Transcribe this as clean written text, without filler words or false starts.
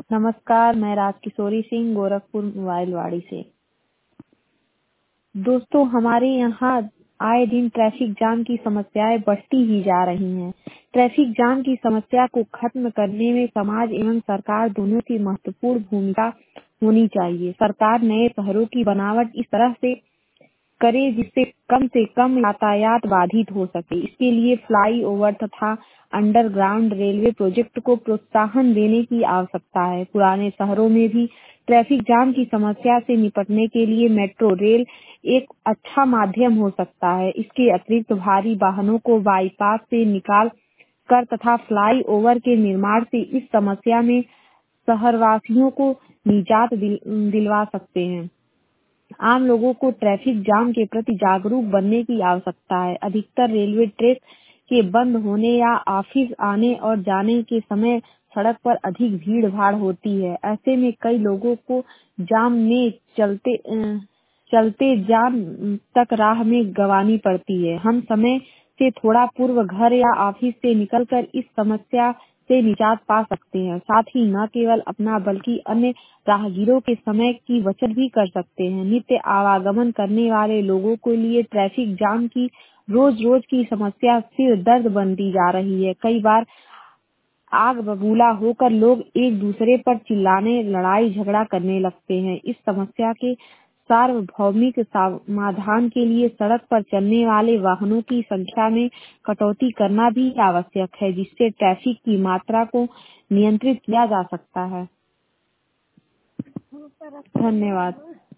नमस्कार, मैं राजकिशोरी सिंह गोरखपुर मोबाइलवाड़ी से। दोस्तों, हमारे यहाँ आए दिन ट्रैफिक जाम की समस्याएं बढ़ती ही जा रही हैं। ट्रैफिक जाम की समस्या को खत्म करने में समाज एवं सरकार दोनों की महत्वपूर्ण भूमिका होनी चाहिए। सरकार नए शहरों की बनावट इस तरह से करे जिससे कम यातायात बाधित हो सके। इसके लिए फ्लाईओवर तथा अंडरग्राउंड रेलवे प्रोजेक्ट को प्रोत्साहन देने की आवश्यकता है। पुराने शहरों में भी ट्रैफिक जाम की समस्या से निपटने के लिए मेट्रो रेल एक अच्छा माध्यम हो सकता है। इसके अतिरिक्त भारी वाहनों को बाईपास से निकाल कर तथा फ्लाईओवर के निर्माण से इस समस्या में शहरवासियों को निजात दिलवा सकते हैं। आम लोगों को ट्रैफिक जाम के प्रति जागरूक बनने की आवश्यकता है। अधिकतर रेलवे ट्रैक के बंद होने या ऑफिस आने और जाने के समय सड़क पर अधिक भीड़ भाड़ होती है। ऐसे में कई लोगों को जाम में चलते जाम तक राह में गंवानी पड़ती है। हम समय से थोड़ा पूर्व घर या ऑफिस से निकलकर इस समस्या से निजात पा सकते हैं। साथ ही न केवल अपना बल्कि अन्य राहगीरों के समय की बचत भी कर सकते हैं। नित्य आवागमन करने वाले लोगों के लिए ट्रैफिक जाम की रोज की समस्या सिर दर्द बनती जा रही है। कई बार आग बबूला होकर लोग एक दूसरे पर चिल्लाने, लड़ाई झगड़ा करने लगते हैं। इस समस्या के सार्वभौमिक समाधान के लिए सड़क पर चलने वाले वाहनों की संख्या में कटौती करना भी आवश्यक है, जिससे ट्रैफिक की मात्रा को नियंत्रित किया जा सकता है। धन्यवाद।